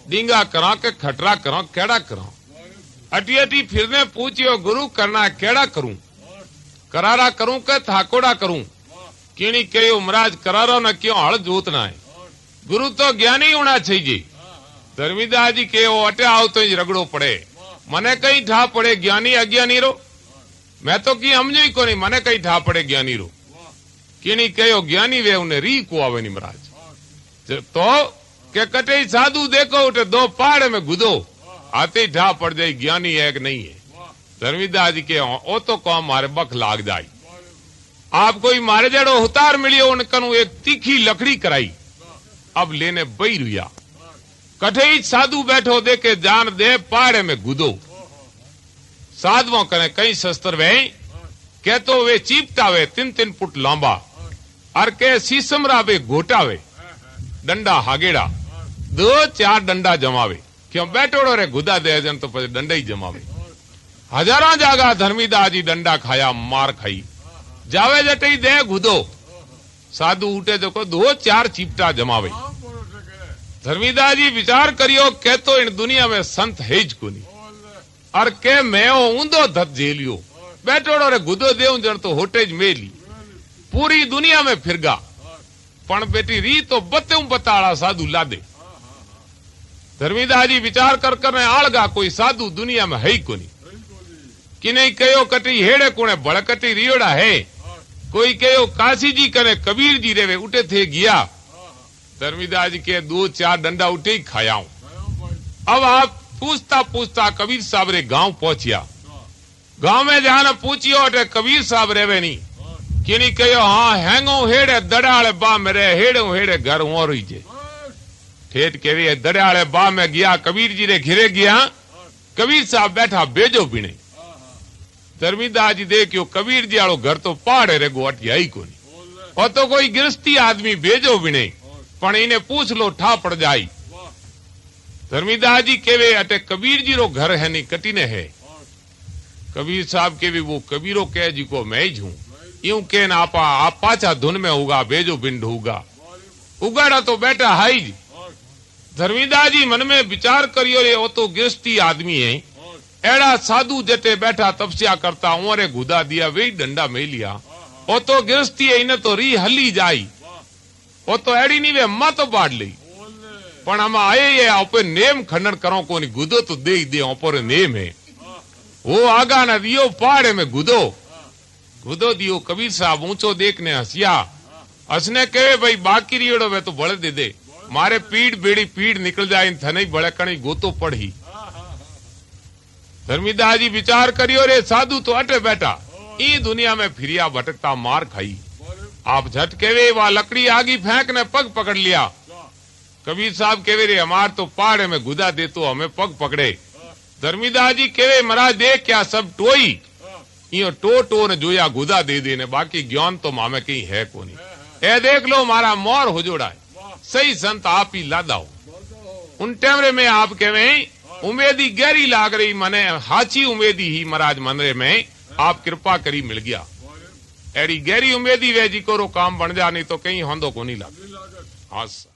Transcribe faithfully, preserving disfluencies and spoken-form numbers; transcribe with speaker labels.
Speaker 1: डींगा करा के खटरा करा केड़ा करा। अटी अटी फिरने पूछियो गुरु करना केड़ा करूं, करारा करूं के थाकोड़ा करूं। कीणी कहो महाराज करारो न क्यों हल जोतना है, गुरु तो ज्ञानी होना चाहिए। धर्मीदास जी कहो अटे आओ तो रगड़ो पड़े, मने कहीं ठा पड़े ज्ञानी अज्ञानी रो, मैं तो की समझो ही को नहीं, मने कहीं ठा पड़े ज्ञानी रो। कीणी कहो ज्ञानी वे उन्हें री को आवे नहीं महाराज। तो के कटे साधु देखो उठे दो पहाड़ में गुदो, आते ही ठा पड़ जाए ज्ञानी है कि नहीं है। धर्मीदास जी के ओ तो कौन मारे बख लाग जाए। आप कोई मारे जड़ो उतार मिलियो उनकनु एक तीखी लकड़ी कराई, अब लेने बई रुया। कठे ही साधु बैठो देखे जान दे पहाड़े में गुदो। साधुओं करे कई शस्त्र वे के तो वे चीपटावे तीन तीन फुट लंबा, और के सीसमरा वे घोटावे डंडा हागेड़ा दो चार डंडा जमावे। क्यों बैठोड़ो रे गुदा दे जन तो પછી डंडा ही जमावे। हजारों जागा धर्मीदास जी डंडा खाया मार खाई, जावे जटे दे गुदो। साधु उठे देखो दो चार चीपटा जमावे। धर्मीदास जी विचार करियो के तो इन दुनिया में संत है ज कोनी, और के मैं ऊंधो धत झेलियो बैठोड़ो रे गुदो देव जन तो होटेज मेली पूरी दुनिया में फिरगा, पण बेटी री तो बते बताड़ा साधु लादे। धर्मीदास जी विचार कर कर आलगा कोई साधु दुनिया में है ही कोनी। कि नहीं कहो कटी हेड़े कोने बड़कटी रियोड़ा है, कोई कहो काशी जी कने कबीर जी रेवे उठे थे गया। धर्मीदास जी के दो चार डंडा उठे ही खायाऊं। अब आप पूछता पूछता कबीर साहब रे गांव पहुंचिया। गांव में जहां पूछियो अटे कबीर साहब रेवे नहीं। कि नहीं कहो हाँ हैंगो हेड़े दड़ाले बा मेरे हेड़ो हेड़े घर और ही जे ठेठ के दड़ाले बा में गया कबीर जी रे घिरे गया। कबीर साहब बैठा बेजो बीने। धर्मीदास जी देखियो कबीर जी आलो घर तो पहाड़े रे गोटी आई कोनी, और तो कोई गृहस्थी आदमी भेजो बिने पण इने पूछ लो ठा पड़ जाई। धर्मीदास जी केवे अटे कबीर जी रो घर है नहीं कटी ने है। कबीर साहब के भी वो कबीरो कह जी को मैं ही हूं, यूं के ना आपा आप पाचा धुन में होगा बेजो बिंड होगा उगाड़ा तो बैठा हाई। धर्मीदास जी मन में विचार करियो ये वो तो गृहस्थी आदमी है, एड़ा साधु जटे बैठा तपस्या करता उरे गुदा दिया वे डंडा में लिया। वो तो गृहस्थी है इन्हें तो री हली जाई, वो तो एड़ी नहीं वे मत बाढ़ ली। पण हम आए ये आपे नेम खंडन करो को नहीं गुदो तो दे ही दे ऊपर नेम है। वो आगा न दियो पहाड़े में गुदो गुदो दियो। कबीर साहब ऊंचो देखने हंसिया, हंसने कहे भाई बाकी रियोड़ो वे तो बड़े दे दे, मारे पीड़ बेड़ी पीड़ निकल जाए इन थने बड़े कणी गोतो पड़ी। धर्मीदास जी विचार करियो रे साधु तो अटे बैठा ई दुनिया में फिरिया भटकता मार खाई। आप झट केवे वह लकड़ी आगी फेंकने पग पकड़ लिया। कबीर साहब केवे रे हमार तो पहाड़े में गुदा दे तो हमें पग पकड़े। धर्मीदास जी केवे महाराज देख क्या सब टोई यो टो टो ने जोया गुदा दे देने, बाकी ज्ञान तो मामे कहीं है कोनी। ए देख लो मारा मोर हो जोड़ा है, सही संत आप ही लादाओ। उन टेमरे में आप केवे उम्मीदी गहरी लाग रही, मने हाची उम्मीदी ही महाराज मनरे में आप कृपा करी मिल गया। एड़ी गहरी उम्मीदी वे जी को रो काम बन जा, नहीं तो कहीं होंदो को नहीं लाग। हाँ